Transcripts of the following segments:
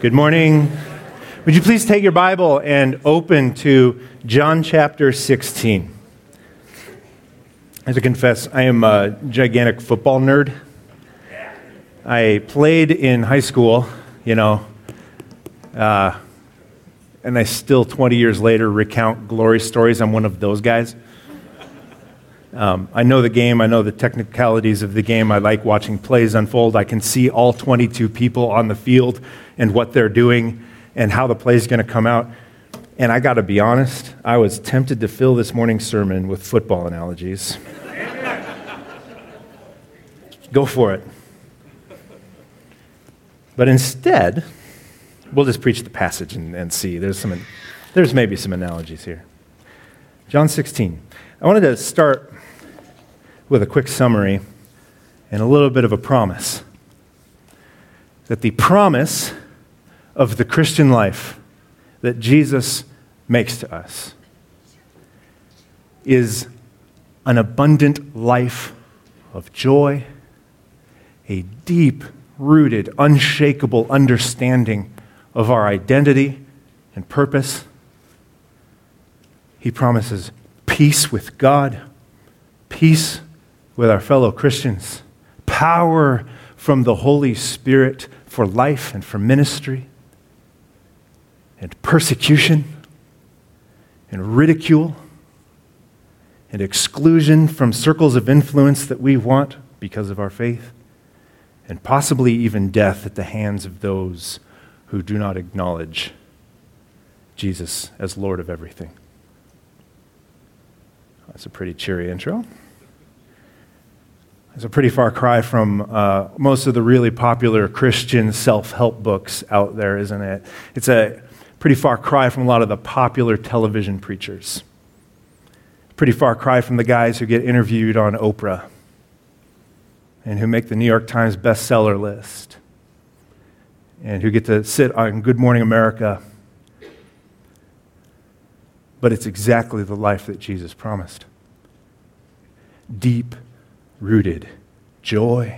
Good morning. Would you please take your Bible and open to John chapter 16? I have to confess, I am a gigantic football nerd. I played in high school, and I still, 20 years later, recount glory stories. I'm one of those guys. I know the game. I know the technicalities of the game. I like watching plays unfold. I can see all 22 people on the field and what they're doing and how the play is going to come out. And I got to be honest, I was tempted to fill this morning's sermon with football analogies. Go for it. But instead, we'll just preach the passage and see. There's maybe some analogies here. John 16. I wanted to start with a quick summary and a little bit of a promise. That the promise of the Christian life that Jesus makes to us is an abundant life of joy, a deep-rooted, unshakable understanding of our identity and purpose. He promises peace with God, peace with our fellow Christians, power from the Holy Spirit for life and for ministry, and persecution, and ridicule, and exclusion from circles of influence that we want because of our faith, and possibly even death at the hands of those who do not acknowledge Jesus as Lord of everything. That's a pretty cheery intro. It's a pretty far cry from most of the really popular Christian self-help books out there, isn't it? It's a pretty far cry from a lot of the popular television preachers. Pretty far cry from the guys who get interviewed on Oprah and who make the New York Times bestseller list and who get to sit on Good Morning America. But it's exactly the life that Jesus promised. Deep-rooted joy,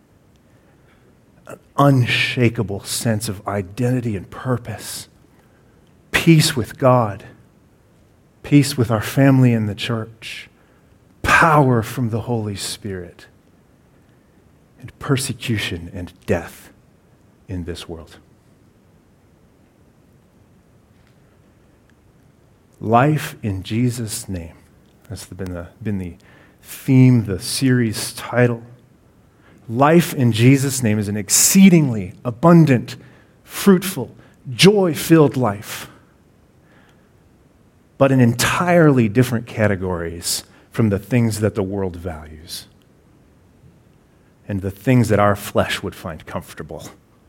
an unshakable sense of identity and purpose, peace with God, peace with our family in the church, power from the Holy Spirit, and persecution and death in this world. Life in Jesus' name. That's been the theme, the series title. Life in Jesus' name is an exceedingly abundant, fruitful, joy-filled life, but in entirely different categories from the things that the world values and the things that our flesh would find comfortable.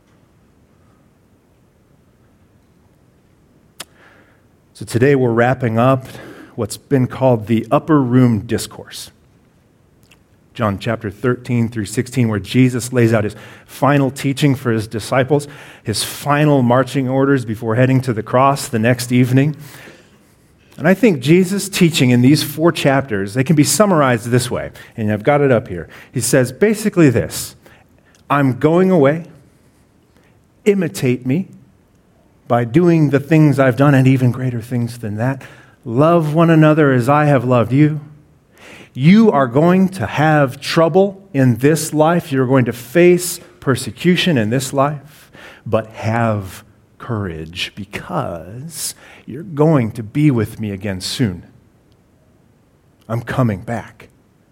So today we're wrapping up what's been called the Upper Room Discourse. John chapter 13 through 16, where Jesus lays out his final teaching for his disciples, his final marching orders before heading to the cross the next evening. And I think Jesus' teaching in these 4 chapters, they can be summarized this way, and I've got it up here. He says basically this: I'm going away, imitate me by doing the things I've done and even greater things than that. Love one another as I have loved you. You are going to have trouble in this life. You're going to face persecution in this life, but have courage because you're going to be with me again soon. I'm coming back.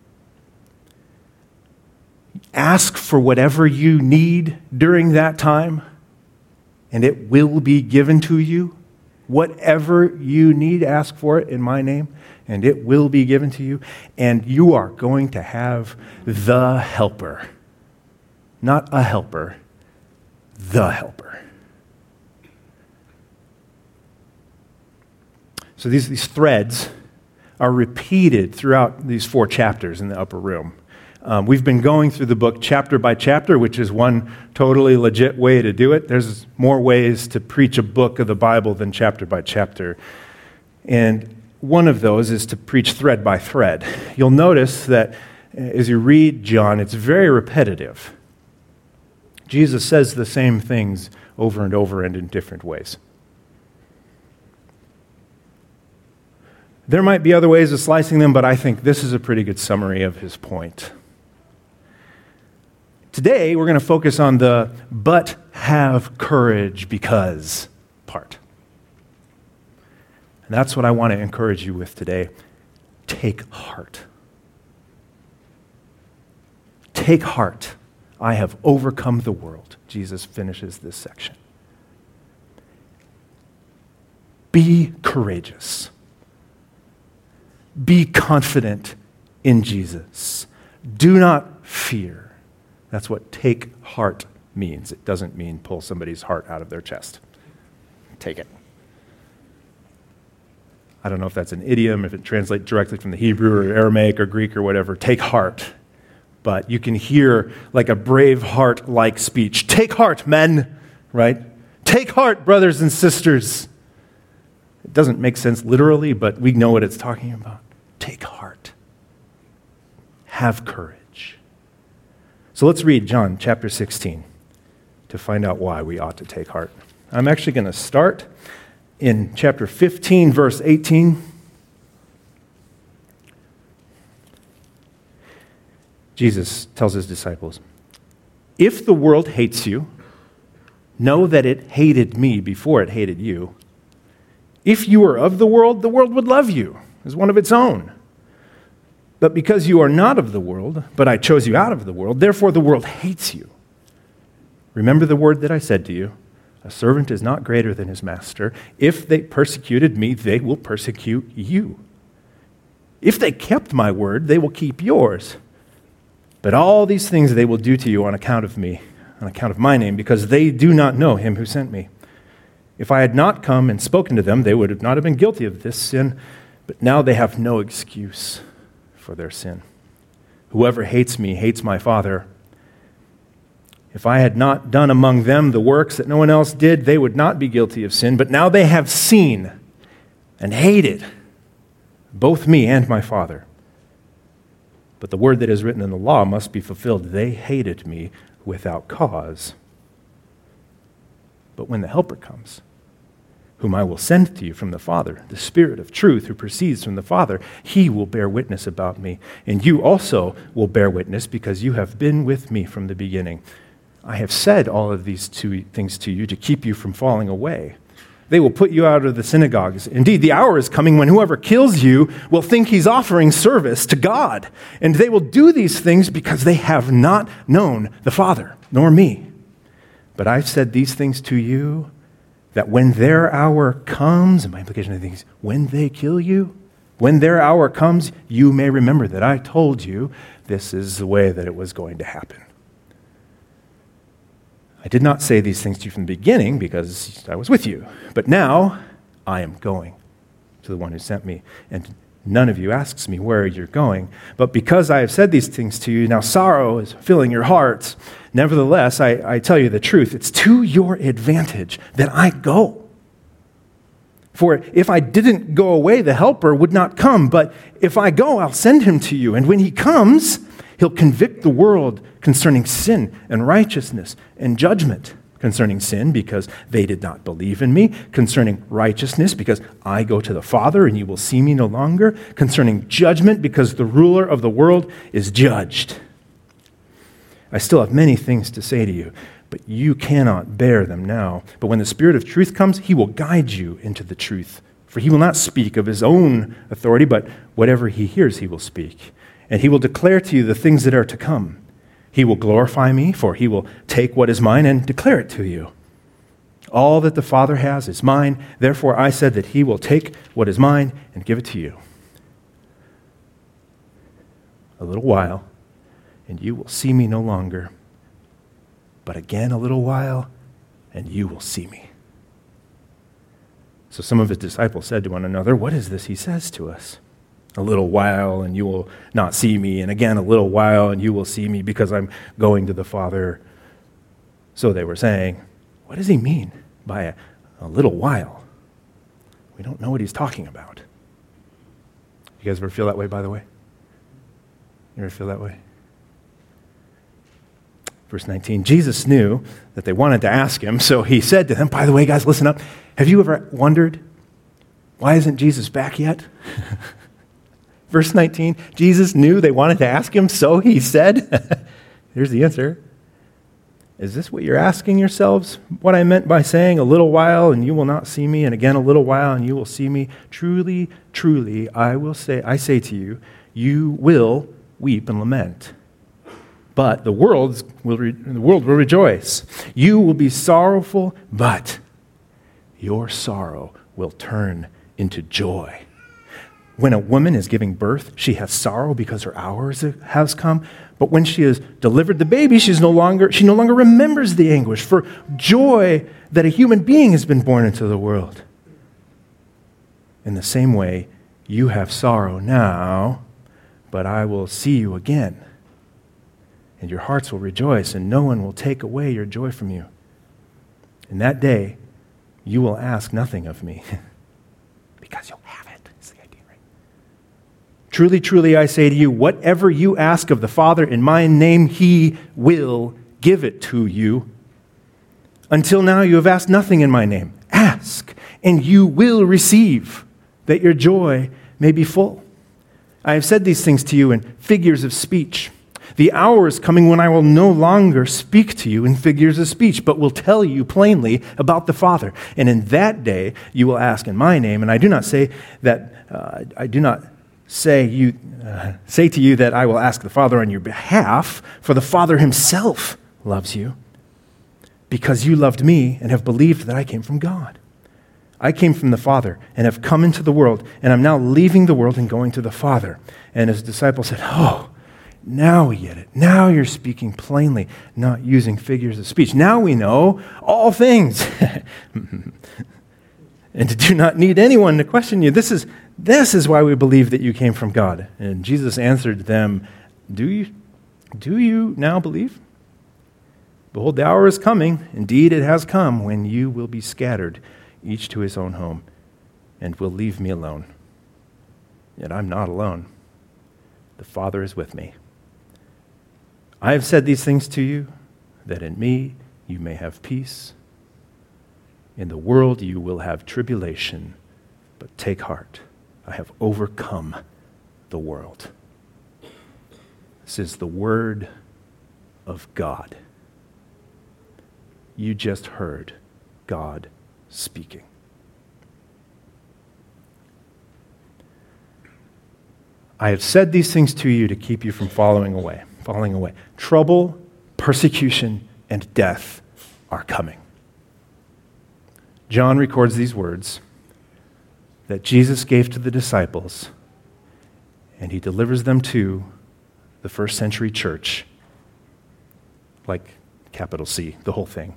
Ask for whatever you need during that time, and it will be given to you. Whatever you need, ask for it in my name, and it will be given to you. And you are going to have the helper. Not a helper, the helper. So these threads are repeated throughout these 4 chapters in the upper room. We've been going through the book chapter by chapter, which is one totally legit way to do it. There's more ways to preach a book of the Bible than chapter by chapter. And one of those is to preach thread by thread. You'll notice that as you read John, it's very repetitive. Jesus says the same things over and over and in different ways. There might be other ways of slicing them, but I think this is a pretty good summary of his point. Today, we're going to focus on the "but have courage because" part. And that's what I want to encourage you with today. Take heart. Take heart. I have overcome the world. Jesus finishes this section. Be courageous. Be confident in Jesus. Do not fear. That's what take heart means. It doesn't mean pull somebody's heart out of their chest. Take it. I don't know if that's an idiom, if it translates directly from the Hebrew or Aramaic or Greek or whatever. Take heart. But you can hear like a brave heart-like speech. Take heart, men, right? Take heart, brothers and sisters. It doesn't make sense literally, but we know what it's talking about. Take heart. Have courage. So let's read John chapter 16 to find out why we ought to take heart. I'm actually going to start in chapter 15, verse 18. Jesus tells his disciples, "If the world hates you, know that it hated me before it hated you. If you were of the world would love you as one of its own. But because you are not of the world, but I chose you out of the world, therefore the world hates you. Remember the word that I said to you, a servant is not greater than his master. If they persecuted me, they will persecute you. If they kept my word, they will keep yours. But all these things they will do to you on account of me, on account of my name, because they do not know him who sent me. If I had not come and spoken to them, they would not have been guilty of this sin, but now they have no excuse for their sin. Whoever hates me hates my Father. If I had not done among them the works that no one else did, they would not be guilty of sin, but now they have seen and hated both me and my Father. But the word that is written in the law must be fulfilled. They hated me without cause. But when the Helper comes, whom I will send to you from the Father, the Spirit of truth who proceeds from the Father, he will bear witness about me. And you also will bear witness because you have been with me from the beginning. I have said all of these things to you to keep you from falling away. They will put you out of the synagogues. Indeed, the hour is coming when whoever kills you will think he's offering service to God. And they will do these things because they have not known the Father, nor me. But I've said these things to you, that when their hour comes, and my implication of things, when they kill you, when their hour comes, you may remember that I told you this is the way that it was going to happen. I did not say these things to you from the beginning because I was with you. But now I am going to the one who sent me, and none of you asks me where you're going. But because I have said these things to you, now sorrow is filling your hearts. Nevertheless, I tell you the truth. It's to your advantage that I go. For if I didn't go away, the Helper would not come. But if I go, I'll send him to you. And when he comes, he'll convict the world concerning sin and righteousness and judgment. Concerning sin, because they did not believe in me. Concerning righteousness, because I go to the Father and you will see me no longer. Concerning judgment, because the ruler of the world is judged. I still have many things to say to you, but you cannot bear them now. But when the Spirit of truth comes, he will guide you into the truth. For he will not speak of his own authority, but whatever he hears he will speak. And he will declare to you the things that are to come. He will glorify me, for he will take what is mine and declare it to you. All that the Father has is mine. Therefore I said that he will take what is mine and give it to you. A little while, and you will see me no longer. But again a little while, and you will see me. So some of his disciples said to one another, "What is this he says to us? A little while, and you will not see me, and again a little while, and you will see me, because I'm going to the Father." So they were saying, what does he mean by a little while? We don't know what he's talking about. You guys ever feel that way, by the way? You ever feel that way? Verse 19, Jesus knew that they wanted to ask him, so he said to them, by the way, guys, listen up. Have you ever wondered, why isn't Jesus back yet? Verse 19, Jesus knew they wanted to ask him, so he said, here's the answer. Is this what you're asking yourselves? What I meant by saying, a little while and you will not see me, and again a little while and you will see me? Truly, truly, I say to you, you will weep and lament. But the world will rejoice. You will be sorrowful, but your sorrow will turn into joy. When a woman is giving birth, she has sorrow because her hour has come. But when she has delivered the baby, she no longer remembers the anguish for joy that a human being has been born into the world. In the same way, you have sorrow now, but I will see you again. And your hearts will rejoice, and no one will take away your joy from you. In that day, you will ask nothing of me, because you'll have it. That's the idea, right? Truly, truly, I say to you, whatever you ask of the Father in my name, he will give it to you. Until now, you have asked nothing in my name. Ask, and you will receive, that your joy may be full. I have said these things to you in figures of speech. The hour is coming when I will no longer speak to you in figures of speech, but will tell you plainly about the Father. And in that day you will ask in my name. And I do not say to you that I will ask the Father on your behalf, for the Father himself loves you, because you loved me and have believed that I came from God. I came from the Father and have come into the world, and I'm now leaving the world and going to the Father. And his disciples said, oh, now we get it. Now you're speaking plainly, not using figures of speech. Now we know all things. And do not need anyone to question you. This is why we believe that you came from God. And Jesus answered them, Do you now believe? Behold, the hour is coming. Indeed, it has come when you will be scattered, each to his own home, and will leave me alone. Yet I'm not alone. The Father is with me. I have said these things to you, that in me you may have peace. In the world you will have tribulation, but take heart. I have overcome the world. This is the word of God. You just heard God speaking. I have said these things to you to keep you from falling away. Trouble, persecution, and death are coming. John records these words that Jesus gave to the disciples, and he delivers them to the first century church, like capital C, the whole thing,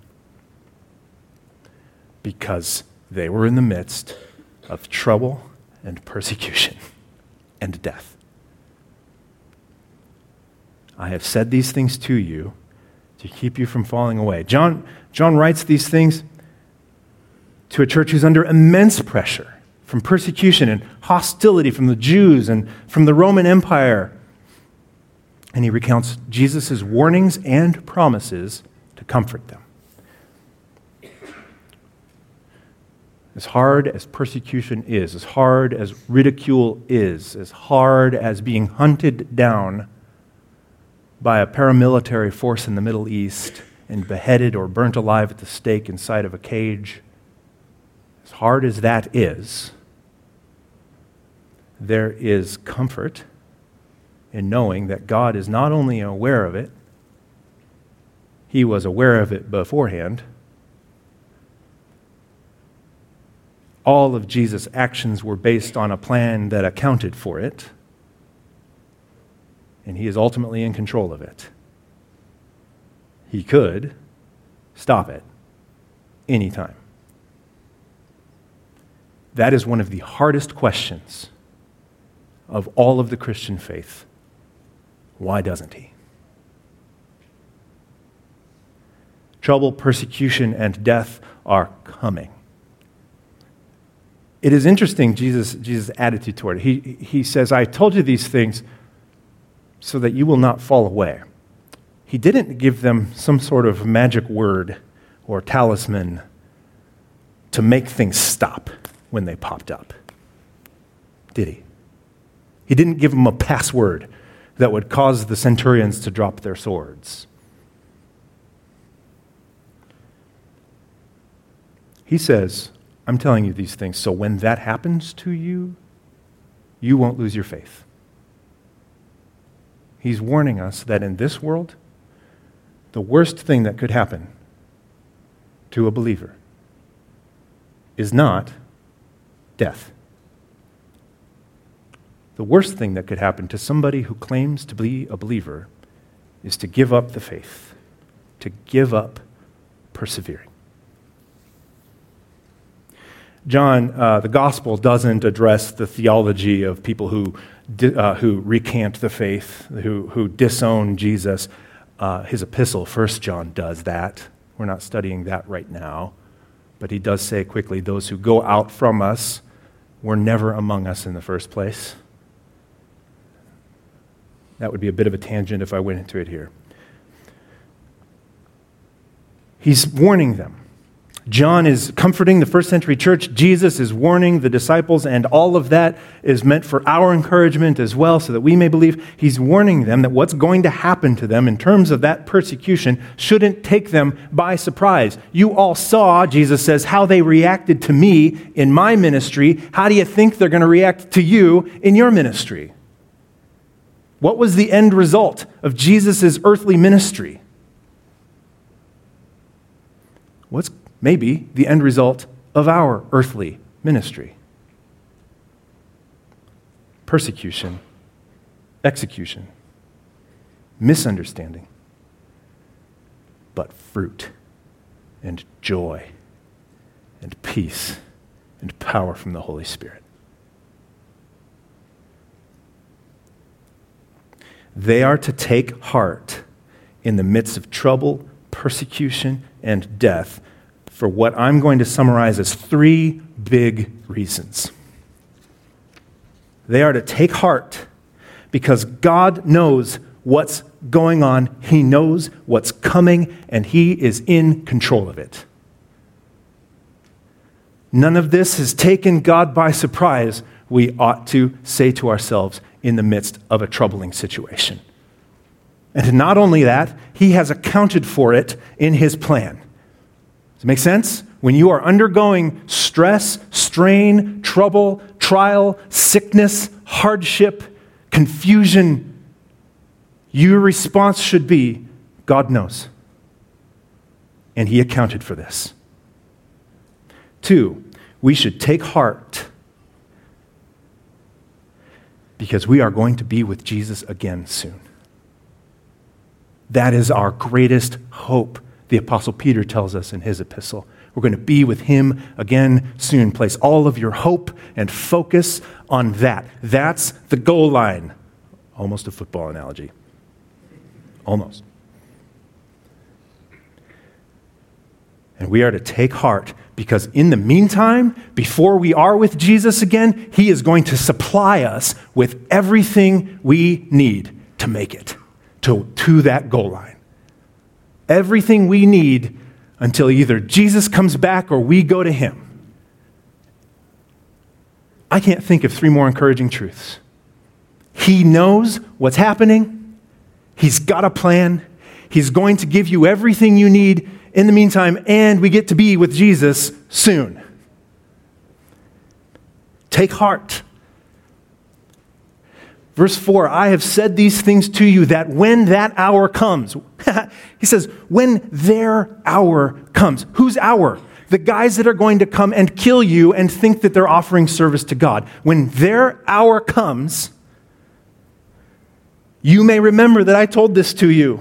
because they were in the midst of trouble and persecution and death. I have said these things to you to keep you from falling away. John writes these things to a church who's under immense pressure from persecution and hostility from the Jews and from the Roman Empire. And he recounts Jesus' warnings and promises to comfort them. As hard as persecution is, as hard as ridicule is, as hard as being hunted down by a paramilitary force in the Middle East and beheaded or burnt alive at the stake inside of a cage, as hard as that is, there is comfort in knowing that God is not only aware of it, he was aware of it beforehand. All of Jesus' actions were based on a plan that accounted for it, and he is ultimately in control of it. He could stop it anytime. That is one of the hardest questions of all of the Christian faith. Why doesn't he? Trouble, persecution, and death are coming. It is interesting, Jesus' attitude toward it. He says, I told you these things so that you will not fall away. He didn't give them some sort of magic word or talisman to make things stop when they popped up, did he? He didn't give them a password that would cause the centurions to drop their swords. He says, I'm telling you these things, so when that happens to you, you won't lose your faith. He's warning us that in this world, the worst thing that could happen to a believer is not death. The worst thing that could happen to somebody who claims to be a believer is to give up the faith, to give up persevering. John, the gospel doesn't address the theology of people who recant the faith, who disown Jesus. His epistle, 1 John, does that. We're not studying that right now. But he does say quickly, those who go out from us were never among us in the first place. That would be a bit of a tangent if I went into it here. He's warning them. John is comforting the first century church. Jesus is warning the disciples, and all of that is meant for our encouragement as well, so that we may believe. He's warning them that what's going to happen to them in terms of that persecution shouldn't take them by surprise. You all saw, Jesus says, how they reacted to me in my ministry. How do you think they're going to react to you in your ministry? What was the end result of Jesus' earthly ministry? What's maybe the end result of our earthly ministry? Persecution, execution, misunderstanding, but fruit and joy and peace and power from the Holy Spirit. They are to take heart in the midst of trouble, persecution, and death for what I'm going to summarize as 3 big reasons. They are to take heart because God knows what's going on. He knows what's coming, and He is in control of it. None of this has taken God by surprise, we ought to say to ourselves in the midst of a troubling situation. And not only that, He has accounted for it in His plan. Does it make sense? When you are undergoing stress, strain, trouble, trial, sickness, hardship, confusion, your response should be, God knows. And He accounted for this. 2, we should take heart because we are going to be with Jesus again soon. That is our greatest hope. The Apostle Peter tells us in his epistle. We're going to be with Him again soon. Place all of your hope and focus on that. That's the goal line. Almost a football analogy. Almost. And we are to take heart because in the meantime, before we are with Jesus again, He is going to supply us with everything we need to make it to that goal line. Everything we need until either Jesus comes back or we go to Him. I can't think of 3 more encouraging truths. He knows what's happening. He's got a plan. He's going to give you everything you need in the meantime, and we get to be with Jesus soon. Take heart. Verse 4, I have said these things to you that when that hour comes, He says, when their hour comes. Whose hour? The guys that are going to come and kill you and think that they're offering service to God. When their hour comes, you may remember that I told this to you.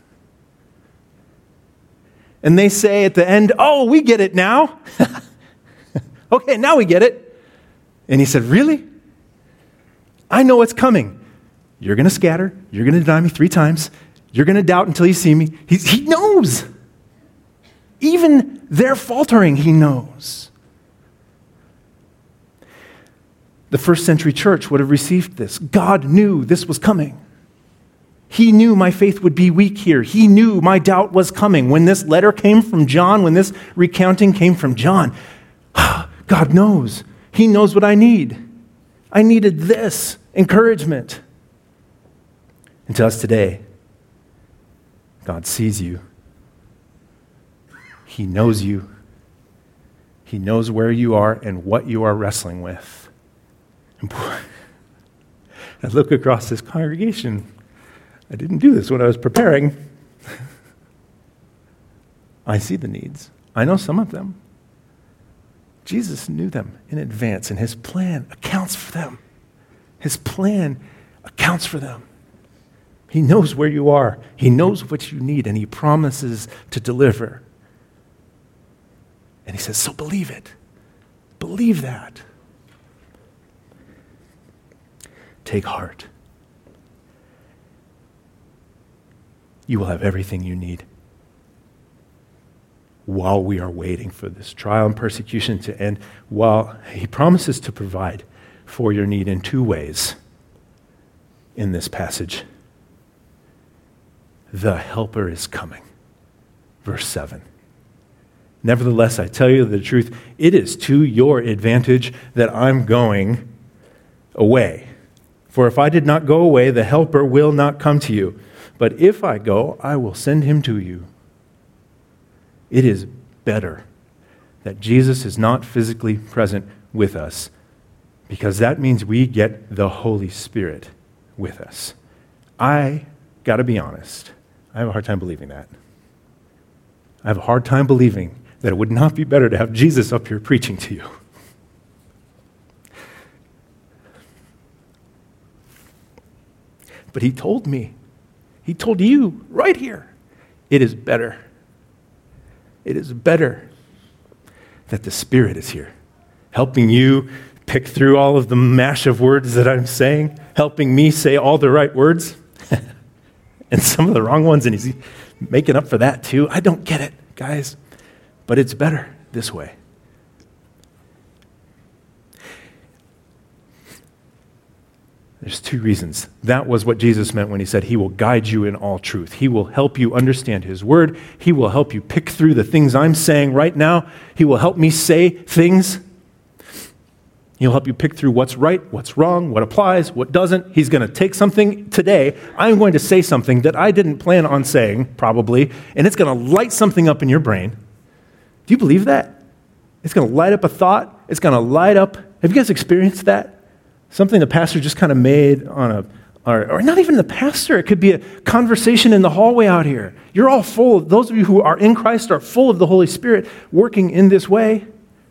And they say at the end, oh, we get it now. Okay, now we get it. And He said, really? I know what's coming. You're going to scatter. You're going to deny me 3 times. You're going to doubt until you see me. He knows. Even their faltering, He knows. The first century church would have received this. God knew this was coming. He knew my faith would be weak here. He knew my doubt was coming. When this letter came from John, when this recounting came from John, God knows. He knows what I need. I needed this encouragement. And to us today, God sees you. He knows you. He knows where you are and what you are wrestling with. And boy, I look across this congregation. I didn't do this when I was preparing. I see the needs. I know some of them. Jesus knew them in advance, and his plan accounts for them. His plan accounts for them. He knows where you are. He knows what you need, and he promises to deliver. And he says, so believe it. Believe that. Take heart. You will have everything you need while we are waiting for this trial and persecution to end, while he promises to provide for your need in two ways in this passage. The helper is coming. Verse 7. Nevertheless, I tell you the truth, it is to your advantage that I'm going away. For if I did not go away, the helper will not come to you. But if I go, I will send him to you. It is better that Jesus is not physically present with us, because that means we get the Holy Spirit with us. I got to be honest, I have a hard time believing that. I have a hard time believing that it would not be better to have Jesus up here preaching to you. But he told me, he told you right here, it is better. It is better that the Spirit is here, helping you pick through all of the mash of words that I'm saying, helping me say all the right words and some of the wrong ones, and he's making up for that too. I don't get it, guys, but it's better this way. There's two reasons. That was what Jesus meant when he said he will guide you in all truth. He will help you understand his word. He will help you pick through the things I'm saying right now. He will help me say things. He'll help you pick through what's right, what's wrong, what applies, what doesn't. He's going to take something today. I'm going to say something that I didn't plan on saying, probably, and it's going to light something up in your brain. Do you believe that? It's going to light up a thought. It's going to light up. Have you guys experienced that? Something the pastor just kind of made on or not even the pastor. It could be a conversation in the hallway out here. You're all full of, those of you who are in Christ are full of the Holy Spirit working in this way.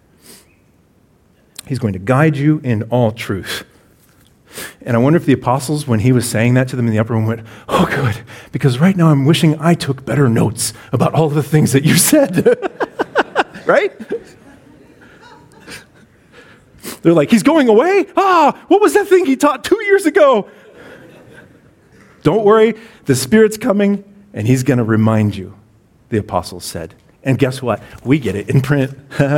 He's going to guide you in all truth. And I wonder if the apostles, when he was saying that to them in the upper room, went, oh, good, because right now I'm wishing I took better notes about all of the things that you said. Right? They're like, he's going away? What was that thing he taught 2 years ago? Don't worry, the Spirit's coming, and he's going to remind you, the apostles said. And guess what? We get it in print.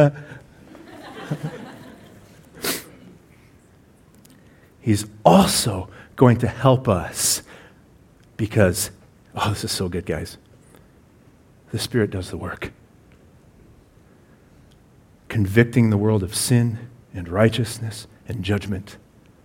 He's also going to help us because, this is so good, guys. The Spirit does the work. Convicting the world of sin and righteousness and judgment.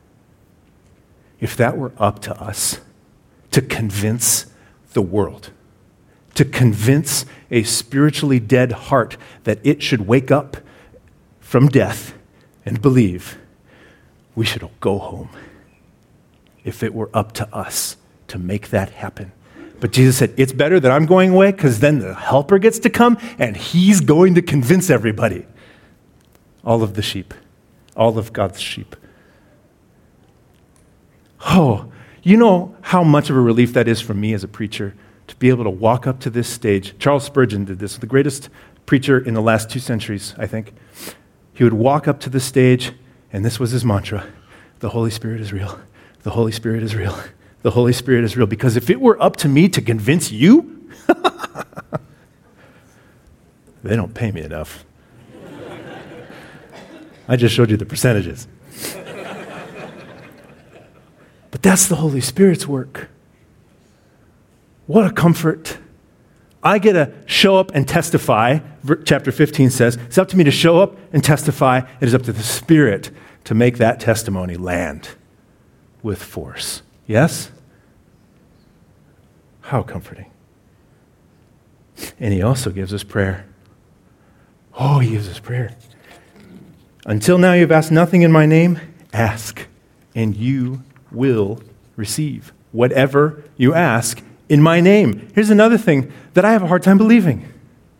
If that were up to us to convince the world, to convince a spiritually dead heart that it should wake up from death and believe, we should go home if it were up to us to make that happen. But Jesus said, it's better that I'm going away because then the helper gets to come and he's going to convince everybody. All of the sheep. All of God's sheep. Oh, you know how much of a relief that is for me as a preacher to be able to walk up to this stage. Charles Spurgeon did this, the greatest preacher in the last 2 centuries, I think. He would walk up to the stage, and this was his mantra: the Holy Spirit is real. The Holy Spirit is real. The Holy Spirit is real. Because if it were up to me to convince you, they don't pay me enough. I just showed you the percentages. But that's the Holy Spirit's work. What a comfort. I get to show up and testify. Chapter 15 says, it's up to me to show up and testify. It is up to the Spirit to make that testimony land with force. Yes? How comforting. And he also gives us prayer. Oh, he gives us prayer. Until now you've asked nothing in my name. Ask, and you will receive whatever you ask in my name. Here's another thing that I have a hard time believing.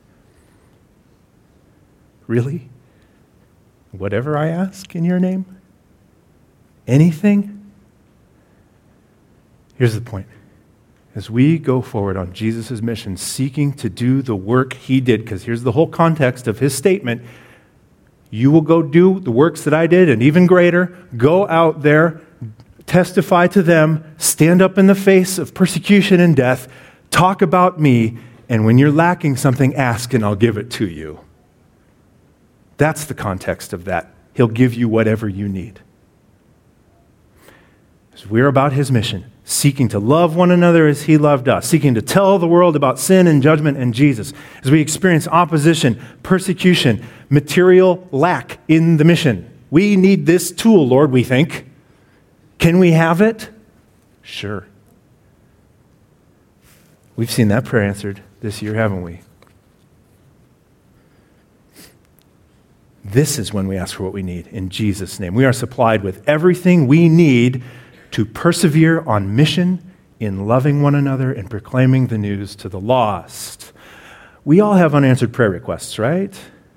Really? Whatever I ask in your name? Anything? Here's the point. As we go forward on Jesus' mission, seeking to do the work he did, because here's the whole context of his statement, you will go do the works that I did and even greater. Go out there, testify to them, stand up in the face of persecution and death, talk about me, and when you're lacking something, ask and I'll give it to you. That's the context of that. He'll give you whatever you need. So we're about his mission, seeking to love one another as he loved us, seeking to tell the world about sin and judgment and Jesus. As we experience opposition, persecution, material lack in the mission. We need this tool, Lord, we think. Can we have it? Sure. We've seen that prayer answered this year, haven't we? This is when we ask for what we need in Jesus' name. We are supplied with everything we need to persevere on mission in loving one another and proclaiming the news to the lost. We all have unanswered prayer requests, right?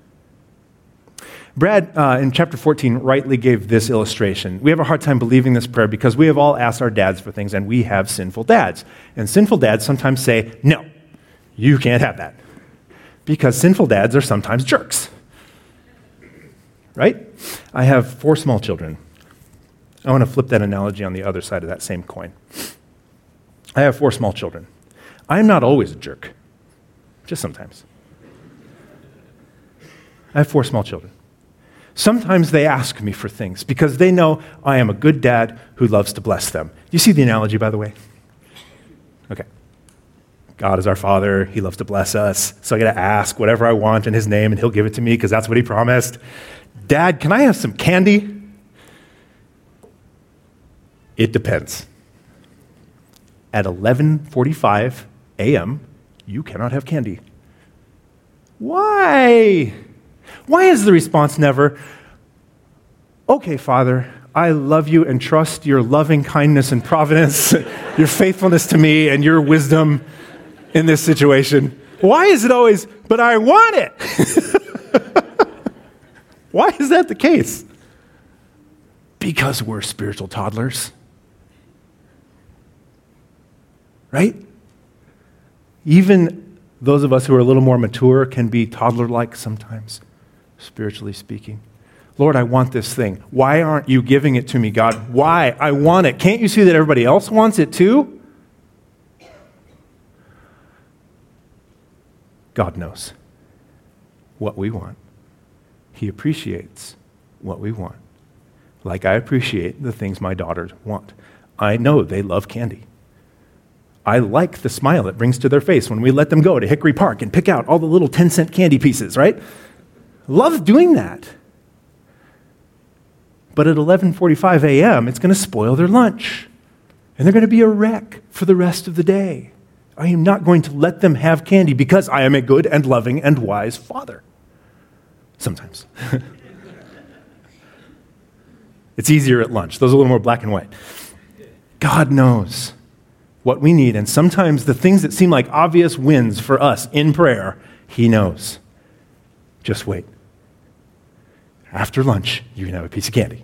Brad, in chapter 14, rightly gave this illustration. We have a hard time believing this prayer because we have all asked our dads for things, and we have sinful dads. And sinful dads sometimes say, no, you can't have that. Because sinful dads are sometimes jerks. Right? I have 4 small children. I want to flip that analogy on the other side of that same coin. I have 4 small children. I am not always a jerk, just sometimes. I have 4 small children. Sometimes they ask me for things because they know I am a good dad who loves to bless them. Do you see the analogy, by the way? Okay. God is our Father. He loves to bless us. So I got to ask whatever I want in his name, and he'll give it to me because that's what he promised. Dad, can I have some candy? It depends. At 11:45 a.m., you cannot have candy. Why? Why is the response never, okay, Father, I love you and trust your loving kindness and providence, your faithfulness to me and your wisdom in this situation? Why is it always, but I want it? Why is that the case? Because we're spiritual toddlers. Right? Even those of us who are a little more mature can be toddler-like sometimes, spiritually speaking. Lord, I want this thing. Why aren't you giving it to me, God? Why? I want it. Can't you see that everybody else wants it too? God knows what we want. He appreciates what we want. Like I appreciate the things my daughters want. I know they love candy. I like the smile it brings to their face when we let them go to Hickory Park and pick out all the little 10-cent candy pieces, right? Love doing that. But at 11:45 a.m., it's going to spoil their lunch. And they're going to be a wreck for the rest of the day. I am not going to let them have candy because I am a good and loving and wise father. Sometimes. It's easier at lunch. Those are a little more black and white. God knows what we need. And sometimes the things that seem like obvious wins for us in prayer, he knows. Just wait. After lunch, you can have a piece of candy.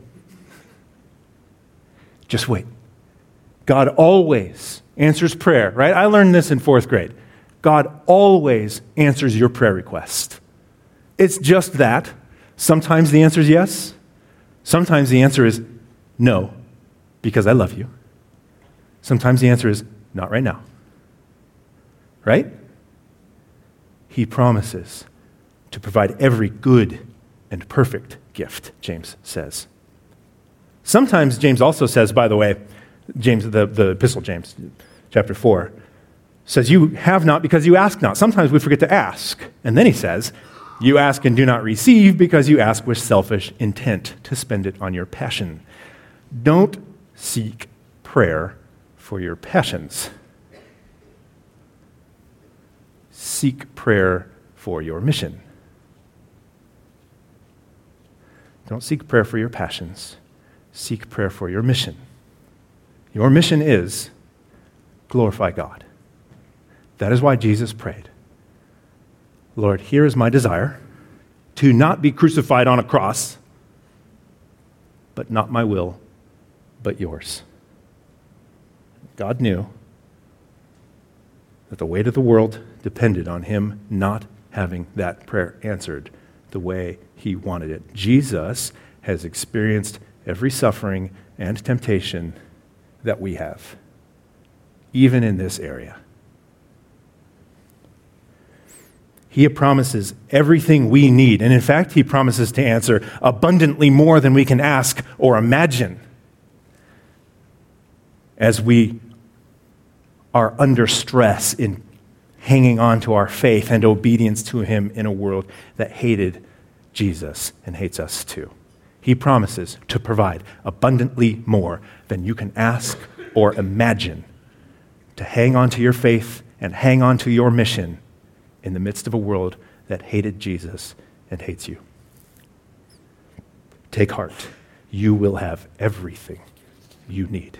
Just wait. God always answers prayer, right? I learned this in 4th grade. God always answers your prayer request. It's just that. Sometimes the answer is yes. Sometimes the answer is no, because I love you. Sometimes the answer is not right now. Right? He promises to provide every good and perfect gift, James says. Sometimes James also says, by the way, James, the epistle James, chapter 4, says, you have not because you ask not. Sometimes we forget to ask. And then he says, you ask and do not receive because you ask with selfish intent to spend it on your passion. Don't seek prayer for your passions. Seek prayer for your mission. Don't seek prayer for your passions. Seek prayer for your mission. Your mission is glorify God. That is why Jesus prayed. Lord, here is my desire to not be crucified on a cross, but not my will, but yours. God knew that the weight of the world depended on him not having that prayer answered the way he wanted it. Jesus has experienced every suffering and temptation that we have, even in this area. He promises everything we need, and in fact, he promises to answer abundantly more than we can ask or imagine as we are under stress in hanging on to our faith and obedience to him in a world that hated Jesus and hates us too. He promises to provide abundantly more than you can ask or imagine to hang on to your faith and hang on to your mission in the midst of a world that hated Jesus and hates you. Take heart. You will have everything you need.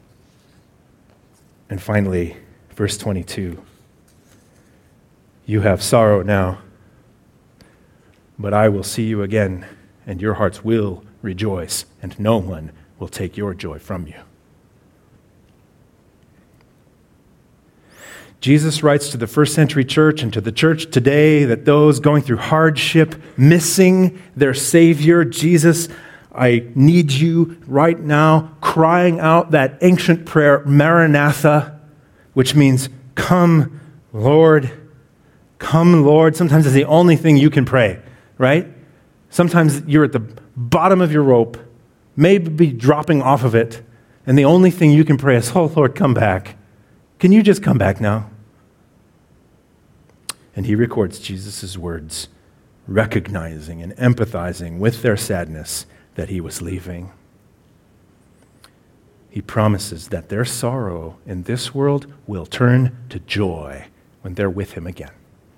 And finally, verse 22. You have sorrow now, but I will see you again, and your hearts will rejoice, and no one will take your joy from you. Jesus writes to the first century church and to the church today that those going through hardship, missing their Savior, Jesus, I need you right now, crying out that ancient prayer, Maranatha, which means, come, Lord. Come, Lord. Sometimes it's the only thing you can pray, right? Sometimes you're at the bottom of your rope, maybe dropping off of it, and the only thing you can pray is, oh, Lord, come back. Can you just come back now? And he records Jesus' words, recognizing and empathizing with their sadness that he was leaving. He promises that their sorrow in this world will turn to joy when they're with him again.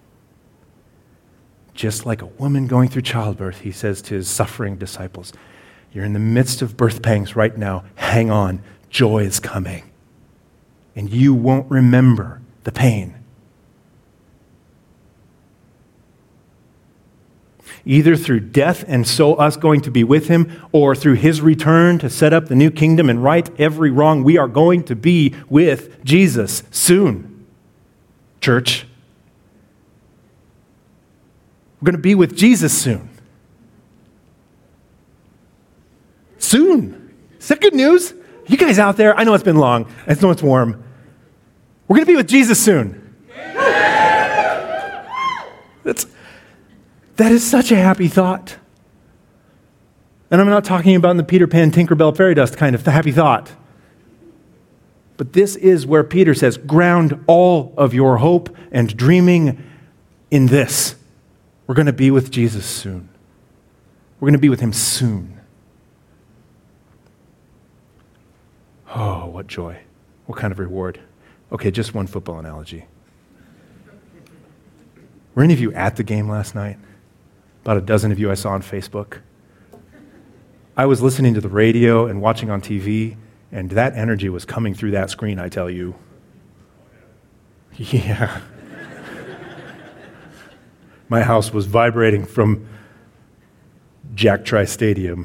Just like a woman going through childbirth, he says to his suffering disciples, you're in the midst of birth pangs right now. Hang on. Joy is coming. And you won't remember the pain. Either through death and so us going to be with him, or through his return to set up the new kingdom and right every wrong, we are going to be with Jesus soon. Church. We're going to be with Jesus soon. Soon. Is that good news? You guys out there, I know it's been long. I know it's warm. We're going to be with Jesus soon. That is such a happy thought. And I'm not talking about in the Peter Pan, Tinkerbell, fairy dust kind of happy thought. But this is where Peter says, ground all of your hope and dreaming in this. We're going to be with Jesus soon. We're going to be with him soon. Oh, what joy. What kind of reward. Okay, just one football analogy. Were any of you at the game last night? About a dozen of you I saw on Facebook. I was listening to the radio and watching on TV, and that energy was coming through that screen, I tell you. Yeah. My house was vibrating from Jack Trice Stadium.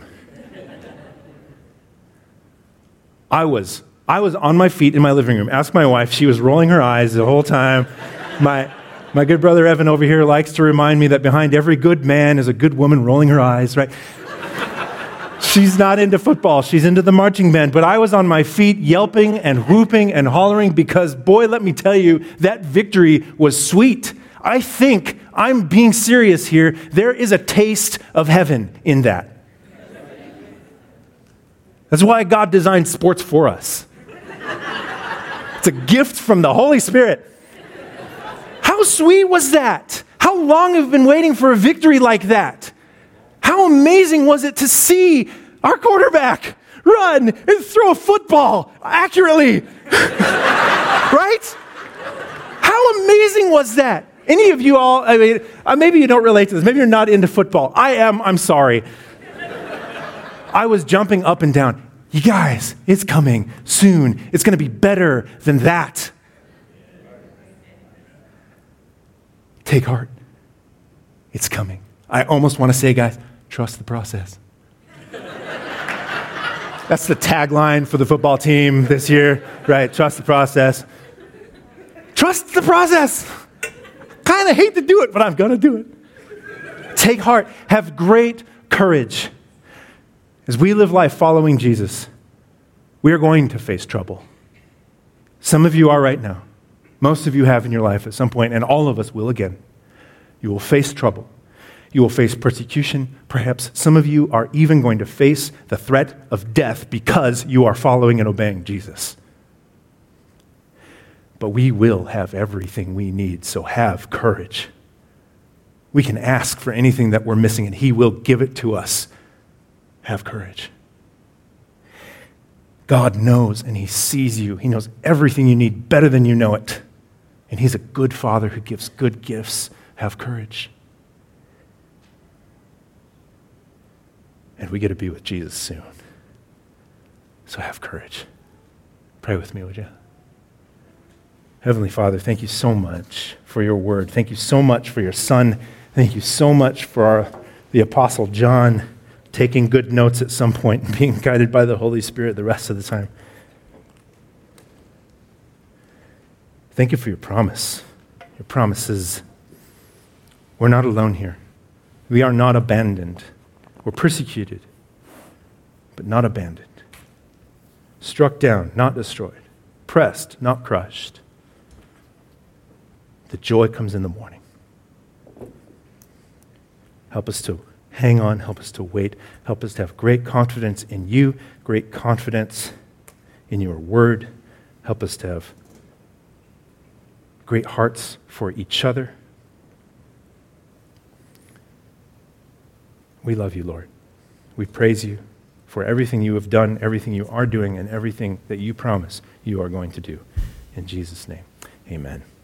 I was on my feet in my living room. Ask my wife. She was rolling her eyes the whole time. My good brother Evan over here likes to remind me that behind every good man is a good woman rolling her eyes, right? She's not into football. She's into the marching band. But I was on my feet yelping and whooping and hollering because, boy, let me tell you, that victory was sweet. I think, I'm being serious here, there is a taste of heaven in that. That's why God designed sports for us. It's a gift from the Holy Spirit. How sweet was that? How long have we been waiting for a victory like that? How amazing was it to see our quarterback run and throw a football accurately? Right? How amazing was that? Any of you all, maybe you don't relate to this. Maybe you're not into football. I am. I'm sorry. I was jumping up and down. You guys, it's coming soon. It's going to be better than that. Take heart. It's coming. I almost want to say, guys, trust the process. That's the tagline for the football team this year, right? Trust the process. Trust the process. Kind of hate to do it, but I'm going to do it. Take heart. Have great courage. As we live life following Jesus, we are going to face trouble. Some of you are right now. Most of you have in your life at some point, and all of us will again. You will face trouble. You will face persecution. Perhaps some of you are even going to face the threat of death because you are following and obeying Jesus. But we will have everything we need, so have courage. We can ask for anything that we're missing, and He will give it to us. Have courage. God knows and He sees you. He knows everything you need better than you know it. And He's a good Father who gives good gifts. Have courage. And we get to be with Jesus soon. So have courage. Pray with me, would you? Heavenly Father, thank you so much for your word. Thank you so much for your Son. Thank you so much for the Apostle John taking good notes at some point and being guided by the Holy Spirit the rest of the time. Thank you for your promise. Your promise is we're not alone here. We are not abandoned. We're persecuted, but not abandoned. Struck down, not destroyed. Pressed, not crushed. The joy comes in the morning. Help us to hang on. Help us to wait. Help us to have great confidence in you, great confidence in your word. Help us to have great hearts for each other. We love you, Lord. We praise you for everything you have done, everything you are doing, and everything that you promise you are going to do. In Jesus' name, amen.